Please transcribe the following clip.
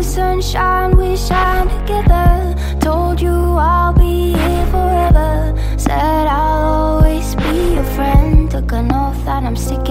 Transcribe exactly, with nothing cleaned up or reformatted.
sunshine, we shine together. Told you I'll be here forever. Said I'll always be your friend. Took an oath that I'm sticking